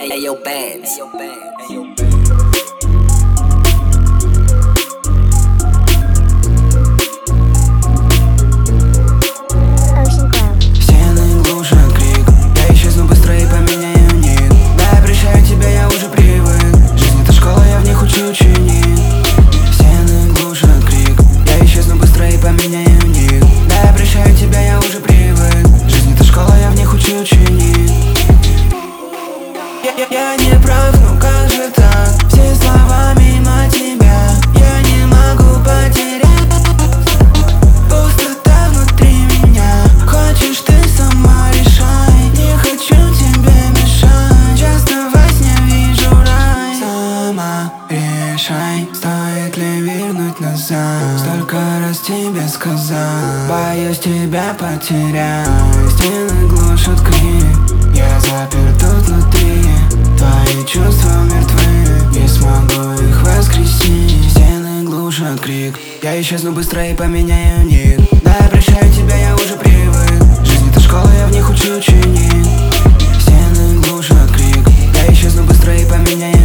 Ayo Bands. Стены глушат крик, я исчезну быстро и поменяю ник. Да, я прощаю тебя, я уже привык. Жизнь это школа, я в них учу ученик. Стены глушат крик, я исчезну быстро и поменяю ник. Да, я прощаю тебя, я уже привык. Жизнь это школа, я в них учу ученик. Я не прав, ну как же так? Все слова мимо тебя, я не могу потерять. Пустота внутри меня, хочешь ты сама решай. Не хочу тебе мешать, часто во сне вижу рай. Сама решай, стоит ли вернуть назад. Столько раз тебе сказал, боюсь тебя потерять. Стены глушат крик, я запер тут внутри. Твои чувства мертвы, не смогу их воскресить. Стены глушат крик, я исчезну быстро и поменяю ник. Да, я прощаю тебя, я уже привык. Жизнь это школа, я в них учу ученик. Стены глушат крик, я исчезну быстро и поменяю